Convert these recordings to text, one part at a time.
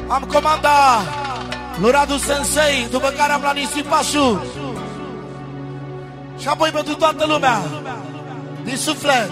Am comanda lui Radu Sensei, după care am la Nisipașu. Și apoi pentru toată lumea, din suflet.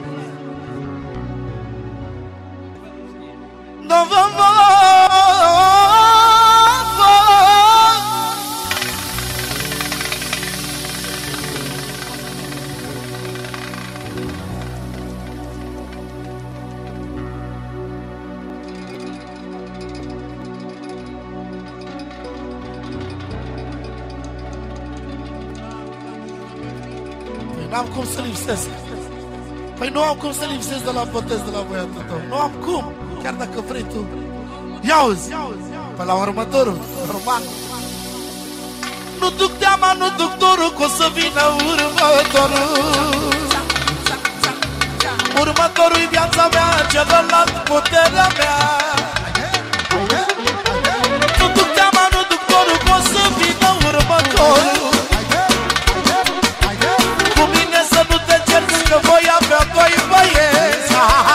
N-am cum să lipsesc. Păi nu am cum să lipsesc de la botez de la băiatul tău. Nu am cum, chiar dacă vrei tu. Ia-uzi, pe la următorul, normal. Nu duc teama, nu duc dorul, că o să vină următorul. Următorul-i viața mea, celălalt puterea mea. Nu duc teama, nu duc dorul, că o să vină următorul. Că voi avea doi băieți.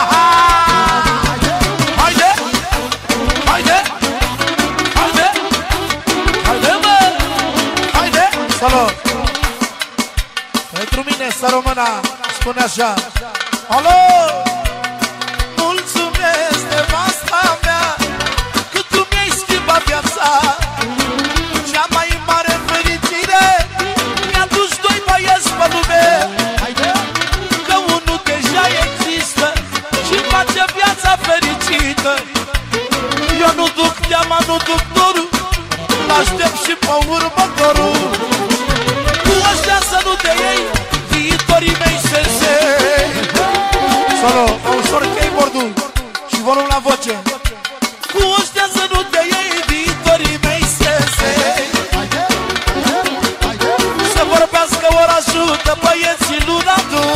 Haide, haide, haide, haide, mă, haide. Salut. Pentru mine să rămână, spune așa. Alo, mulțumesc nevasta mea, că tu mi-ai schimbat viața. Cea mai mare fericire mi-a dus doi băieți pe lume. Face viața fericită. Eu nu duc teama, nu duc dorul, l-aștept și pe următorul. Cu ăștia să nu te iei viitorii mei sensei. Solo, ușor keyboard-ul și volum la voce. Cu ăștia să nu te iei viitorii mei sensei. Să vorbească orașul de băieții lui Radu.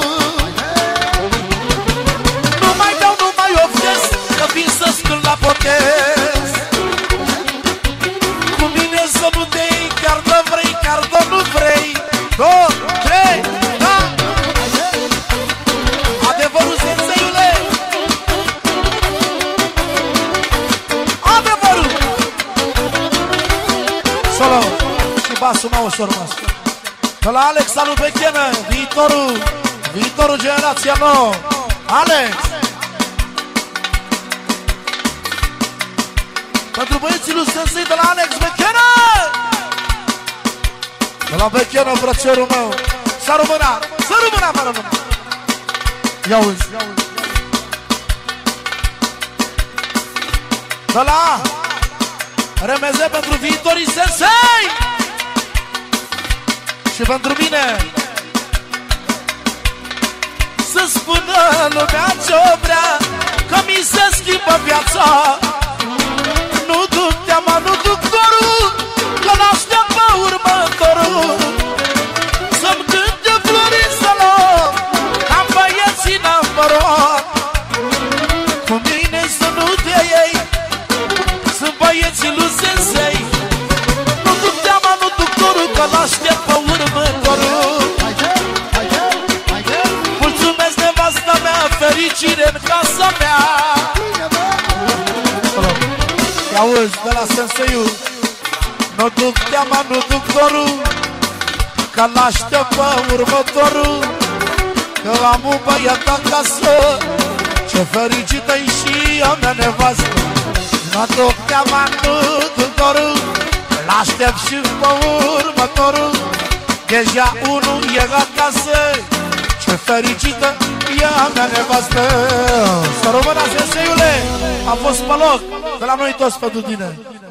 Că vin să scând la botez. Cu mine să nu te iei, chiar de vrei, chiar de nu vrei. 2, 3, da! Adevărul, senseiule! Adevărul! Solo și basul mai ușor, mă. De la Alex Alu Bechenă, viitorul generația nouă. Alex! Pentru băieții lui Sensei de la Alex Bechenă. De la Bechenă, frățelul meu. S-a rămânat, s-a rămânat, mă rămână. Ia-uzi. De la RMZ pentru viitorii Sensei. Și pentru mine. Să spună lumea ce-o vrea, că mi se schimbă viața. Nu duc teama, nu duc dorul, că l-aștept pe următorul. Să-mi cânte florii salon, am băieții number one. Cu mine să nu te iei, sunt băieții lui Sensei. Nu duc teama, nu duc dorul, că l-aștept pe următorul. Mulțumesc nevasta mea, fericire în casa mea. Auzi, de la Senseiul, nu duc teama, nu duc dorul, că l-aștept pe următorul. Că am un băiat acasă, ce fericită-i și a mea nevastă. Nu duc teama, nu duc dorul, l-aștept și pe următorul. Deja unul e acasă, ce fericită-i a mea nevastă. Să rămână, Senseiule, a fost pe loc. De la noi toți pentru tine.